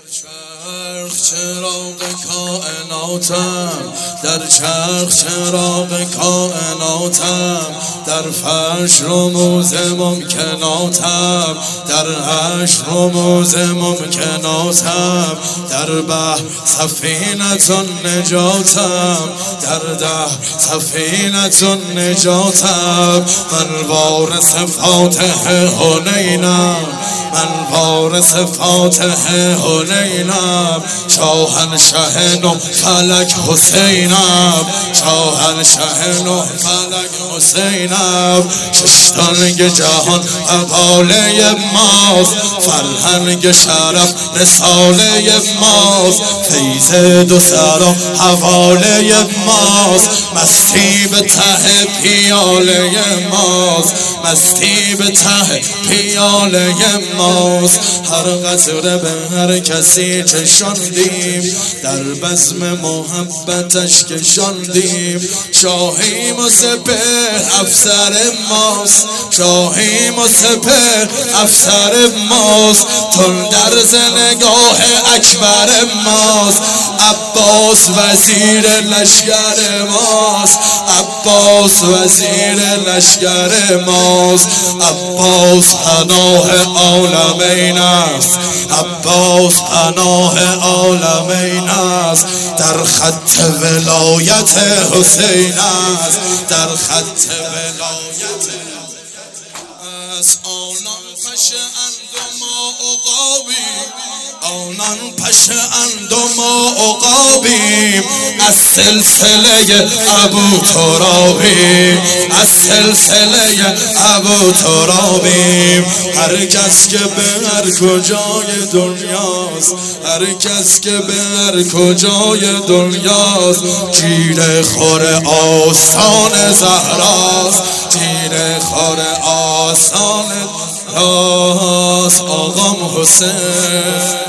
چرخ چراغ کائناتم، در چرخ چراغ کائناتم، در فرش رموز ممکناتم، در حشر رموز ممکناتم، در بحر سفینة نجاتم، در ده سفینة نجاتم. من وارث فاتح حنینم، من وارث فاتح حنینم، شاهنشه نو فلک حسینم، شاهنشه نو فلک حسینم. ششتانگ جهان حواله ماست، فرهنگ شرف رساله ماست، فیض دو سرا حواله ماست، مستی به ته پیاله ماست، مستی به ته پیاله ماست. هر قطره به هر کسی چشاندیم، در بزم محبتش کشاندیم. شاهیم و سپهر افسر ماست، شاهیم و سپهر افسر ماست، تندرز نگاه اکبر ماست. عباس وزیر لشکر ماست، عباس وزیر لشکر ماست. عباس پناه عالمین است، عباس پناه عالمین است، در خط ولایت حسین است، در خط ولایت است. آنان پشه اند و ما عقابیم، آنان پشه اند و ما عقابیم، از سلسله ابو ترابیم، از سلسله ابو ترابیم. هر کس که به هر کجای دنیاست، هر کس که به هر کجای دنیاست، جیر خور آستان زهراست، جیر خور آستان راست. آقام حسین